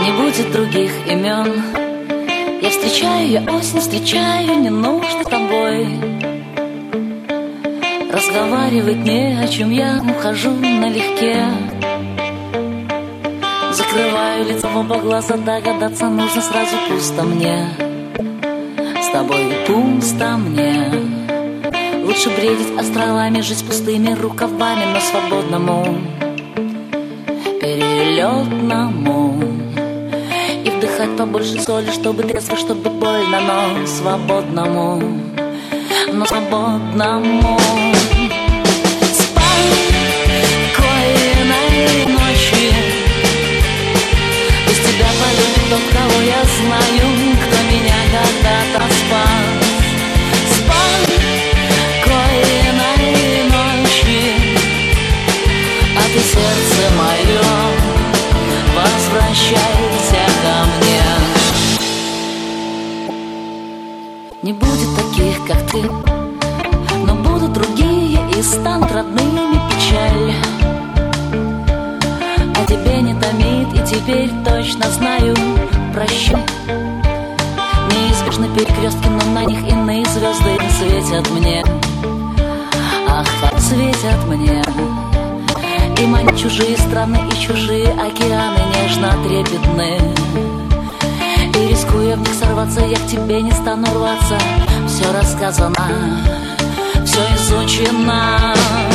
Не будет других имен. Я встречаю, я осень встречаю, не нужно тобой разговаривать не о чем, я ухожу налегке. Закрываю лицо, в оба глаза, догадаться нужно сразу, пусто мне. С тобой пусто мне. Лучше бредить островами, жить пустыми рукавами, но свободному, перелетному. И вдыхать побольше соли, чтобы трезво, чтобы больно, но свободному, но свободному. Спокойной ночи. Пусть тебя полюбит тот, кого я знаю, кто меня когда-то спас. Спокойной ночи. А ты, сердце мое, возвращайся ко мне. Не будет таких, как ты, но будут другие и станут родными печаль. А тебе не томит, и теперь точно знаю, прощай. Неизбежны перекрестки, но на них иные звезды светят мне. Ах, как светят мне. И манят чужие страны, и чужие океаны нежно трепетны. И рискуя в них сорваться, я к тебе не стану рваться. Все рассказано, все изучено.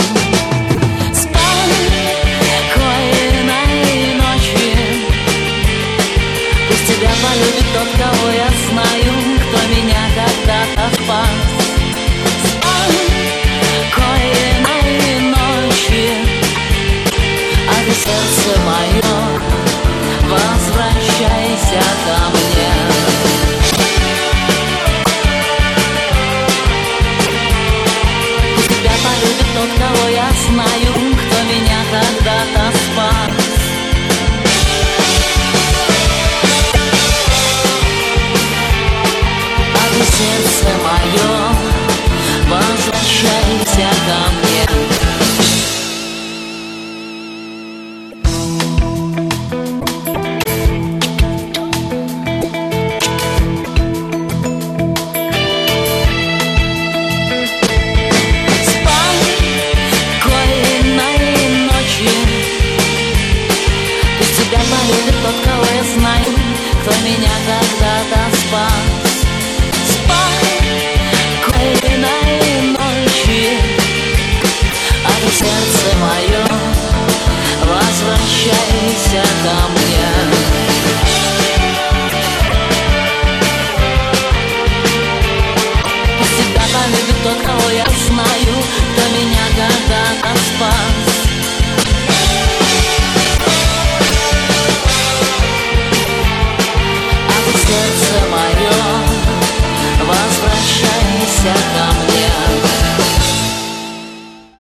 Спокойной ночи. Пусть тебя полюбит тот, кого я знаю, кто меня когда-то спас. Спокойной ночи. А ты, сердце мое, возвращайся ко мне. Пусть тебя полюбит тот, кого я знаю, кто меня когда-то спас. А ты, сердце мое, возвращайся ко мне. Тот, кого я знаю, кто меня когда-то спас. Спокойной ночи. А ты, сердце мое, возвращайся ко мне. Пусть тебя полюбит тот, кого я знаю, кто меня когда-то